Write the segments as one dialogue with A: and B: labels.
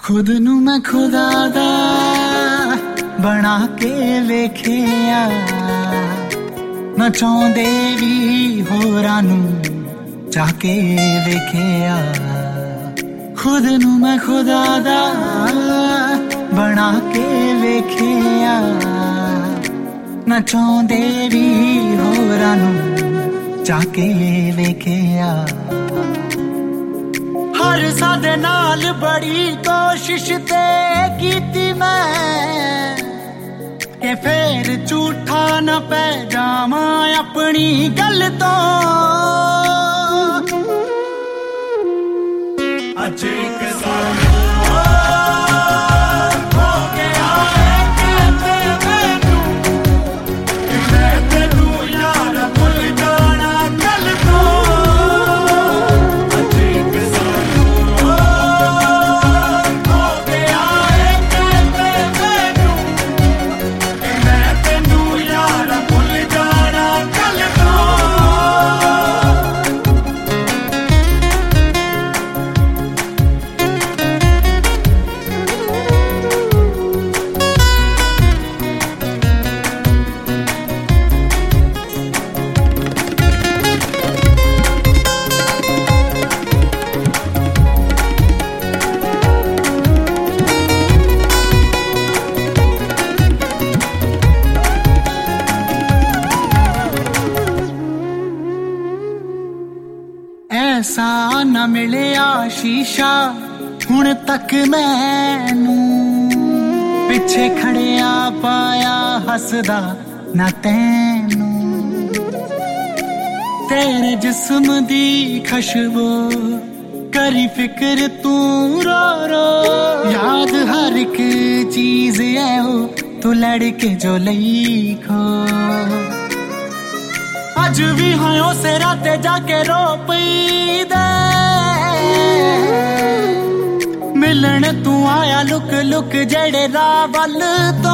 A: खुद नू मैं खुदा दा बना के वेखिया ना चाहुंदे भी होरां नू जाके वेखिया। खुद नू मैं खुदा दा बना के वेखिया ना चाहुंदे भी होरां नू जाके वेखिया। हर सादे नाल बड़ी कोशिश ते कीती मैं के फिर झूठा न पै जावां अपनी गल तो। अज एक ऐसा न मिलिया शीशा हुण तक मैनू पिछे खड़िया पाया हसदा ना तैनू। तेरे जिस्म दी खुशबू करी फिक्र तू रो रो। याद हर एक चीज है वो तू लड़के जो लई खो। अज भी हाँ से राते जाके रो पई दे मिलन तू आया लुक लुक जेड़े रावल तो।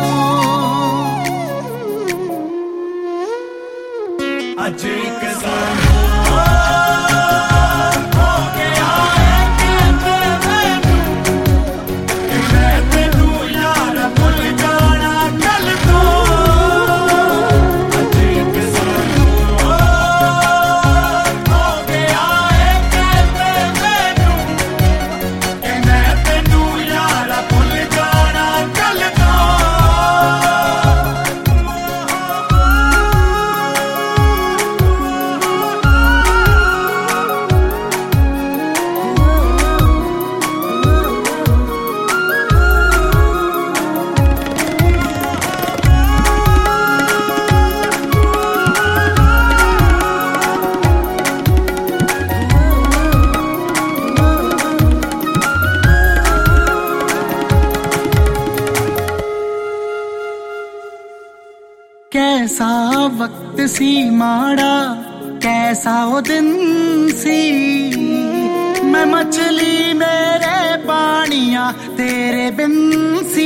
A: अज एक कैसा वक्त सी माड़ा कैसा वो दिन सी। मैं मछली मेरे पानिया तेरे बिन सी।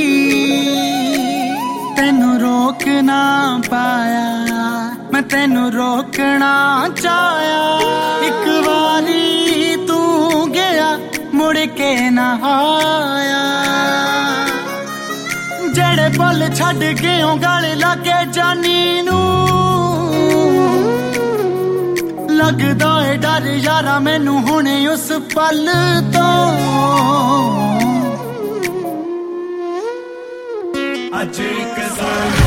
A: तेनू रोक ना पाया मैं तेनू रोकना चाया। एक बारी तू गया मुड़ के ना आया। जेड़े पल छड़ गयो गल लागे जानी नू लगदा है डर यारा मैनू हुणे उस पल तो। अज एक